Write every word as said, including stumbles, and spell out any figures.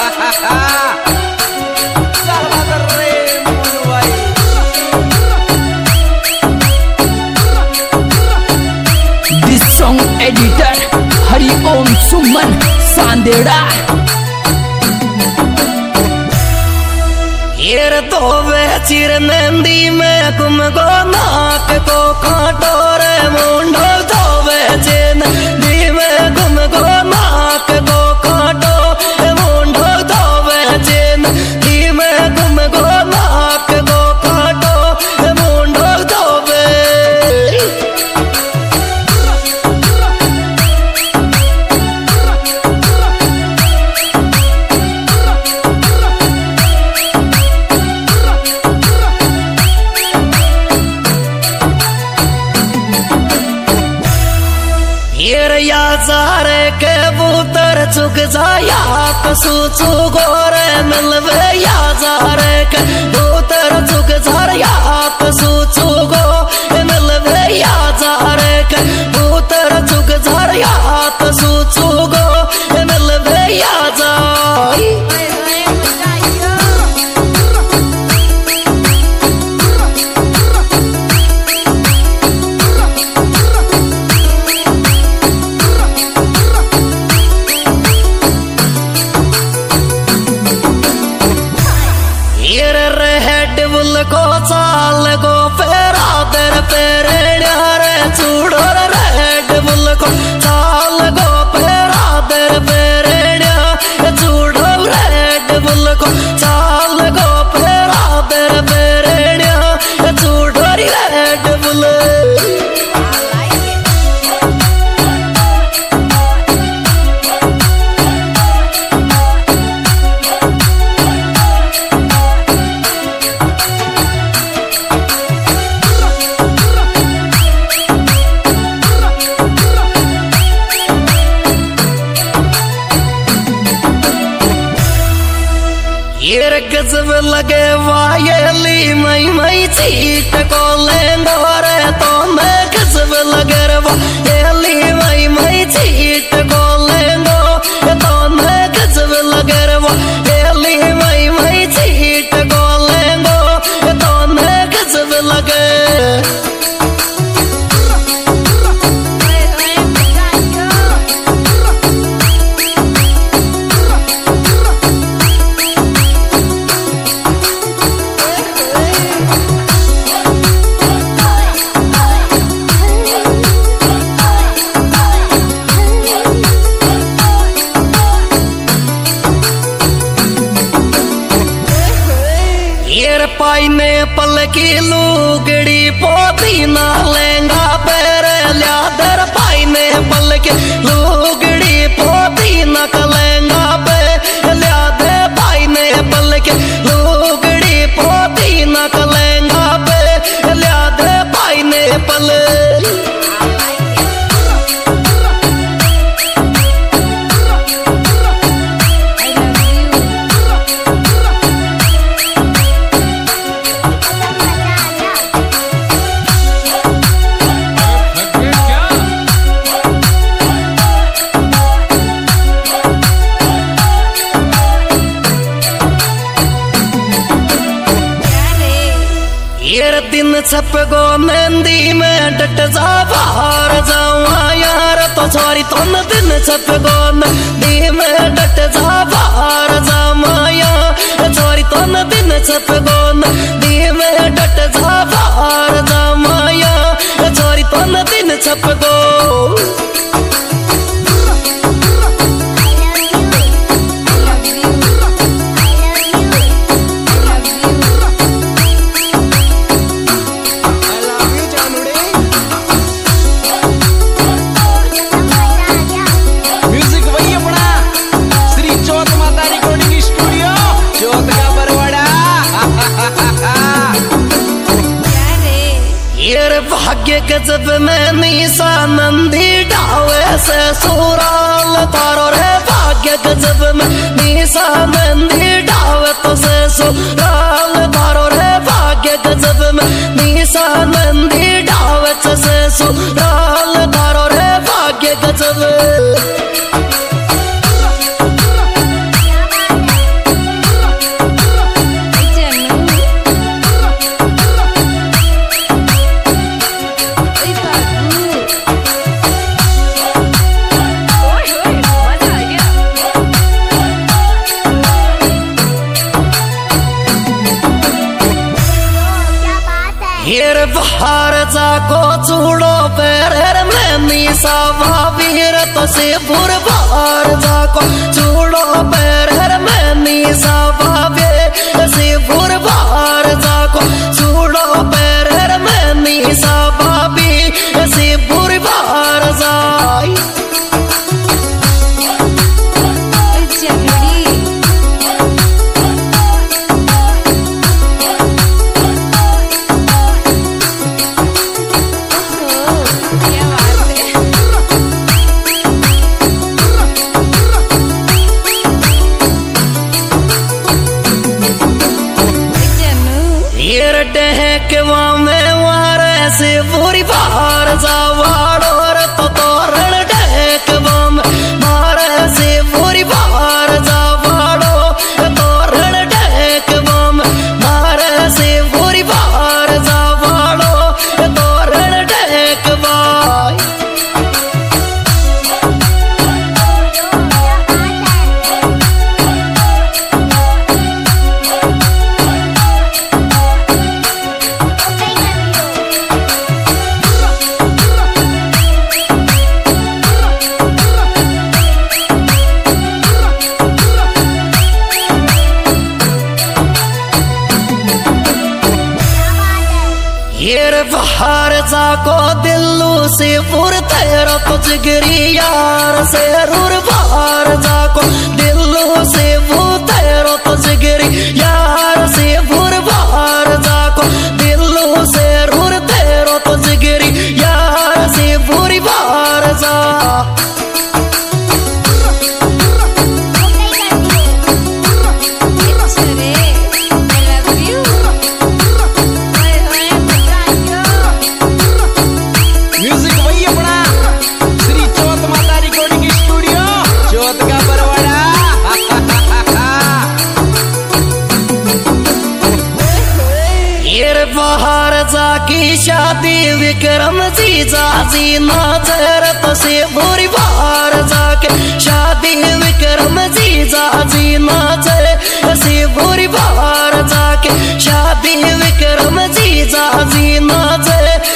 This song editor Hari Om Suman Sandera. Heer तो वे चिर मेहंदी में गुम गो नाक को काटो रे मुंडो तो वे चिर दी में गुम गो नाक को काटो मुंडो तो वे चिर दी में गुम गो नाक को काटो मुंडो तो वे या सारे के बूतर चुक जाया कसू गोरे मिलवे या सारे के बूतर चुक जाया कसू गो मिलवे या सारे के बूतर चुक जाया कसू गो मिलवे या जाई को चाल गो पेरा दर पेरेड़ा रे चूड़ो रेड बुल को चाल गो पेरा दर पेरेड़ा चूड़ो रेड बुल को चाल गो पेरा दर पेरेड़ा चूड़ो रेड बुल गजब लगे वायली मई मई चीट को लेंदो रे तो मैं गजब लगे रे वायली मई मई चीट को लेंदो तो मैं गजब लगे रे वायली मई मई चीट को लेंदो तो मैं गजब लगे पाइने पल की लुगड़ी पोती ना लेंगा पैर लिया दर पाइने पल की लुगड़ी पोती ना कलेंगा पैर लिया दे पाइने पल की लुगड़ी पोती ना कलेंगा पैर लिया दे पाइने पल दिन छप गो मेहंदी में डट जा बाहर जाऊँ यार तो सॉरी तुम दिन छप गो मेहंदी में डट जा बाहर जाऊँ यार सॉरी तुम दिन छप गो मेहंदी में डट जा बाहर जाऊँ यार सॉरी तुम दिन छप गो भाग्य गजब में निशानंदी डावे से सुराल तारो रे भाग्य गजब में निशानंदी डावे तो से सुराल तारो रे भाग्य गजब में निशानंदी डावे तो से सुराल तारो रे भाग्य गजब बाहर जाको चूड़ो पैर में मीसा भाभीर तो से बुर बाहर जाको चूड़ो पैर में मीसा भाभी से बुर बाहर जाको चूड़ो पैर में मीसा भाभी से बुर बाहर जाई डहकवा में वारे से बुरी बाहर जावाड़ो तो तोरण डहकवा में मारे से बुरी बाहर जावाड़ो तोरण डहकवा में मारे से बुरी बाहर जावाड़ो तोरण डहकवा येर बाहर जाको दिल्लू से पुर तेरा तो जिगरी यार से रूर बाहर जाको दिल्लू से वो तेरा तो जिगरी यार से पुर बाहर जाको दिल्लू से रूर तेरा तो जिगरी यार से पूरी बाहर जा बाहर जाकी शादी विक्रम जी जाजी नाचर तो से बुरी बाहर जाके शादी विक्रम जी जाजी नाचर से बुरी बाहर जाके शादी विक्रम जी जाजी नाचर